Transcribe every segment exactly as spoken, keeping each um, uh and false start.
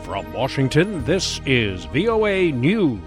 From Washington, this is V O A News.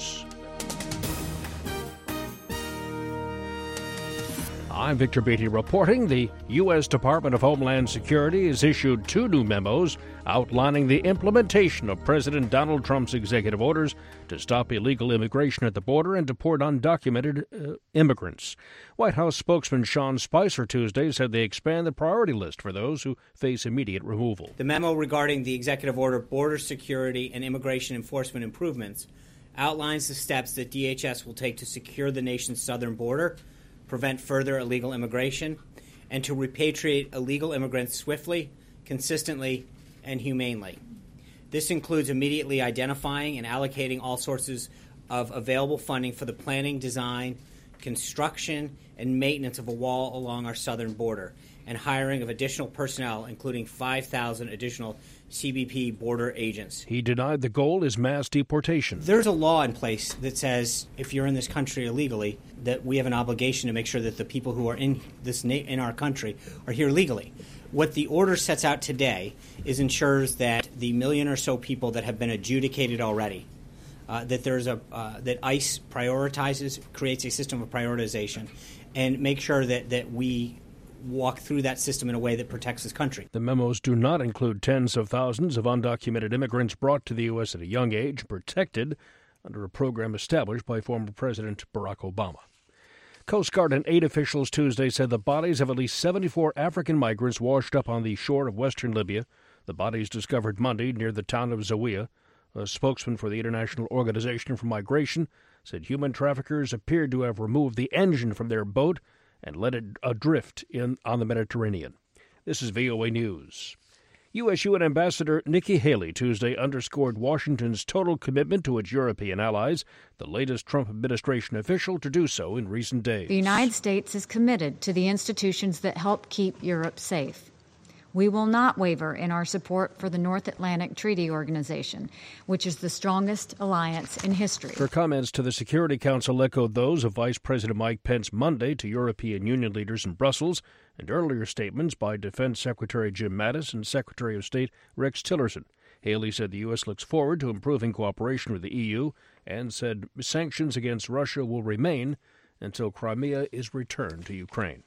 I'm Victor Beatty reporting. The U S Department of Homeland Security has issued two new memos outlining the implementation of President Donald Trump's executive orders to stop illegal immigration at the border and deport undocumented uh, immigrants. White House spokesman Sean Spicer Tuesday said they expand the priority list for those who face immediate removal. The memo regarding the executive order Border Security and Immigration Enforcement Improvements outlines the steps that D H S will take to secure the nation's southern border, prevent further illegal immigration, and to repatriate illegal immigrants swiftly, consistently, and humanely. This includes immediately identifying and allocating all sources of available funding for the planning, design, construction, and maintenance of a wall along our southern border, and hiring of additional personnel, including five thousand additional C B P border agents. He denied the goal is mass deportation. There's a law in place that says if you're in this country illegally, that we have an obligation to make sure that the people who are in this na- in our country are here legally. What the order sets out today is ensures that the million or so people that have been adjudicated already, uh, that there's a uh, that ICE prioritizes, creates a system of prioritization, and make sure that that we walk through that system in a way that protects this country. The memos do not include tens of thousands of undocumented immigrants brought to the U S at a young age, protected under a program established by former President Barack Obama. Coast Guard and aid officials Tuesday said the bodies of at least seventy-four African migrants washed up on the shore of western Libya. The bodies discovered Monday near the town of Zawiya. A spokesman for the International Organization for Migration said human traffickers appeared to have removed the engine from their boat and let it adrift in on the Mediterranean. This is V O A News. U S U N Ambassador Nikki Haley Tuesday underscored Washington's total commitment to its European allies, the latest Trump administration official to do so in recent days. The United States is committed to the institutions that help keep Europe safe. We will not waver in our support for the North Atlantic Treaty Organization, which is the strongest alliance in history. Her comments to the Security Council echoed those of Vice President Mike Pence Monday to European Union leaders in Brussels, and earlier statements by Defense Secretary Jim Mattis and Secretary of State Rex Tillerson. Haley said the U S looks forward to improving cooperation with the E U and said sanctions against Russia will remain until Crimea is returned to Ukraine.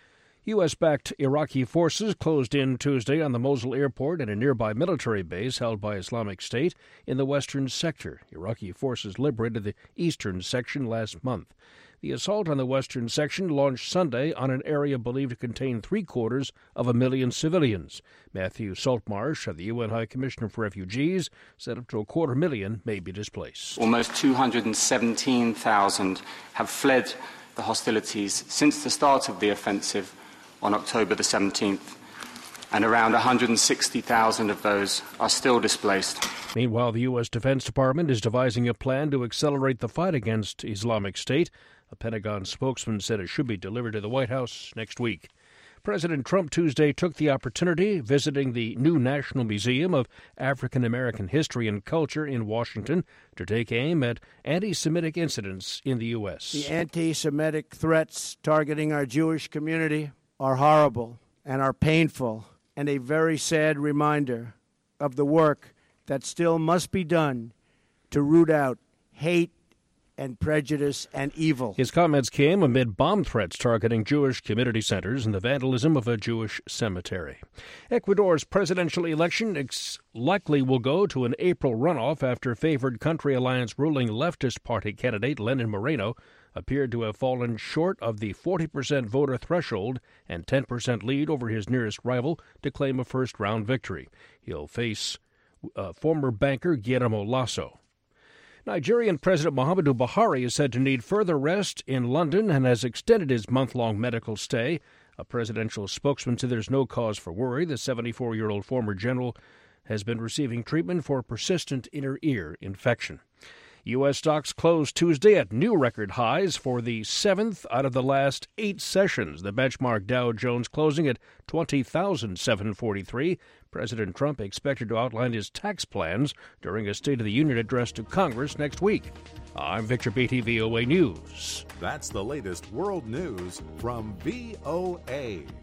U S-backed Iraqi forces closed in Tuesday on the Mosul airport and a nearby military base held by Islamic State in the western sector. Iraqi forces liberated the eastern section last month. The assault on the western section launched Sunday on an area believed to contain three-quarters of a million civilians. Matthew Saltmarsh of the U N High Commissioner for Refugees said up to a quarter million may be displaced. Almost two hundred seventeen thousand have fled the hostilities since the start of the offensive on October the seventeenth, and around one hundred sixty thousand of those are still displaced. Meanwhile, the U S Defense Department is devising a plan to accelerate the fight against Islamic State. A Pentagon spokesman said it should be delivered to the White House next week. President Trump Tuesday took the opportunity, visiting the new National Museum of African American History and Culture in Washington, to take aim at anti-Semitic incidents in the U S. The anti-Semitic threats targeting our Jewish community are horrible and are painful, and a very sad reminder of the work that still must be done to root out hate and prejudice and evil. His comments came amid bomb threats targeting Jewish community centers and the vandalism of a Jewish cemetery. Ecuador's presidential election ex- likely will go to an April runoff after favored Country Alliance ruling leftist party candidate Lenin Moreno appeared to have fallen short of the forty percent voter threshold and ten percent lead over his nearest rival to claim a first-round victory. He'll face uh, former banker Guillermo Lasso. Nigerian President Muhammadu Buhari is said to need further rest in London and has extended his month-long medical stay. A presidential spokesman said there's no cause for worry. The seventy-four-year-old former general has been receiving treatment for persistent inner ear infection. U S stocks closed Tuesday at new record highs for the seventh out of the last eight sessions. The benchmark Dow Jones closing at twenty thousand seven hundred forty-three. President Trump expected to outline his tax plans during a State of the Union address to Congress next week. I'm Victor Beatty, V O A News. That's the latest world news from V O A.